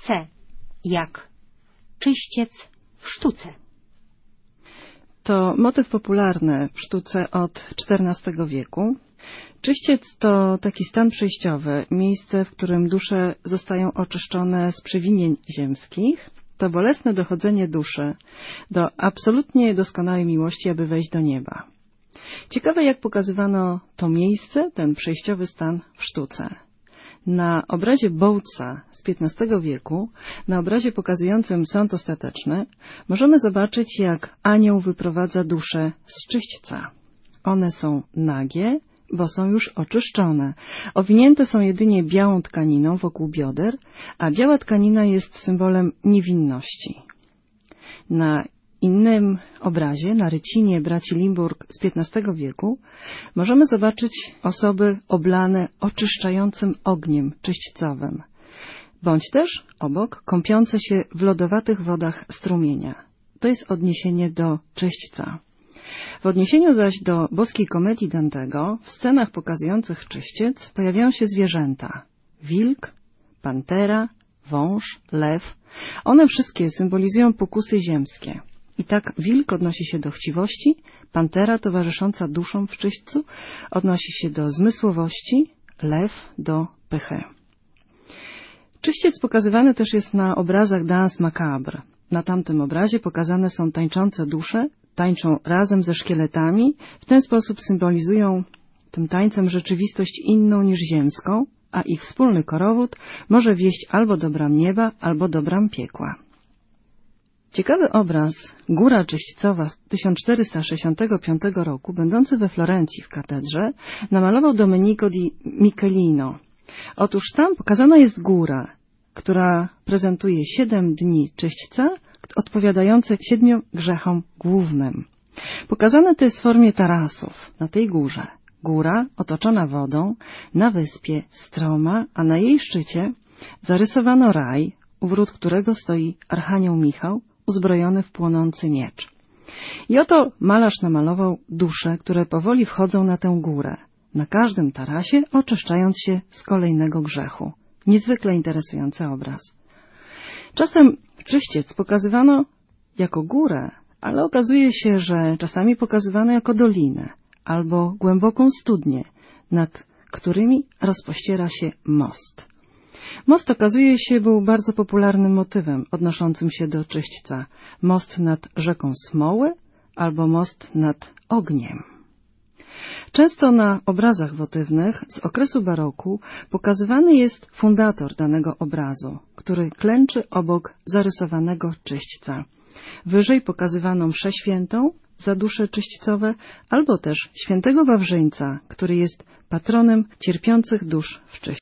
C jak czyściec w sztuce. To motyw popularny w sztuce od XIV wieku. Czyściec to taki stan przejściowy, miejsce, w którym dusze zostają oczyszczone z przewinień ziemskich. To bolesne dochodzenie duszy do absolutnie doskonałej miłości, aby wejść do nieba. Ciekawe, jak pokazywano to miejsce, ten przejściowy stan w sztuce. Na obrazie Bołtza z XV wieku, na obrazie pokazującym sąd ostateczny, możemy zobaczyć, jak anioł wyprowadza dusze z czyśćca. One są nagie, bo są już oczyszczone. Owinięte są jedynie białą tkaniną wokół bioder, a biała tkanina jest symbolem niewinności. Na innym obrazie, na rycinie braci Limburg z XV wieku, możemy zobaczyć osoby oblane oczyszczającym ogniem czyśćcowym, bądź też obok kąpiące się w lodowatych wodach strumienia. To jest odniesienie do czyśćca. W odniesieniu zaś do boskiej komedii Dantego, w scenach pokazujących czyściec pojawiają się zwierzęta. Wilk, pantera, wąż, lew. One wszystkie symbolizują pokusy ziemskie. I tak wilk odnosi się do chciwości, pantera towarzysząca duszom w czyśćcu odnosi się do zmysłowości, lew do pychy. Czyściec pokazywany też jest na obrazach Danse Macabre. Na tamtym obrazie pokazane są tańczące dusze, tańczą razem ze szkieletami, w ten sposób symbolizują tym tańcem rzeczywistość inną niż ziemską, a ich wspólny korowód może wieść albo do bram nieba, albo do bram piekła. Ciekawy obraz Góra Czyśćcowa z 1465 roku, będący we Florencji w katedrze, namalował Domenico di Michelino. Otóż tam pokazana jest góra, która prezentuje 7 dni czyśćca, odpowiadające 7 grzechom głównym. Pokazane to jest w formie tarasów na tej górze. Góra otoczona wodą, na wyspie stroma, a na jej szczycie zarysowano raj, u wrót którego stoi archanioł Michał, uzbrojony w płonący miecz. I oto malarz namalował dusze, które powoli wchodzą na tę górę, na każdym tarasie oczyszczając się z kolejnego grzechu. Niezwykle interesujący obraz. Czasem czyściec pokazywano jako górę, ale okazuje się, że czasami pokazywano jako dolinę albo głęboką studnię, nad którymi rozpościera się most. Most, okazuje się, był bardzo popularnym motywem odnoszącym się do czyśćca. Most nad rzeką Smoły albo most nad ogniem. Często na obrazach wotywnych z okresu baroku pokazywany jest fundator danego obrazu, który klęczy obok zarysowanego czyśćca. Wyżej pokazywano mszę świętą za dusze czyśćcowe, albo też świętego Wawrzyńca, który jest patronem cierpiących dusz w czyśćcu.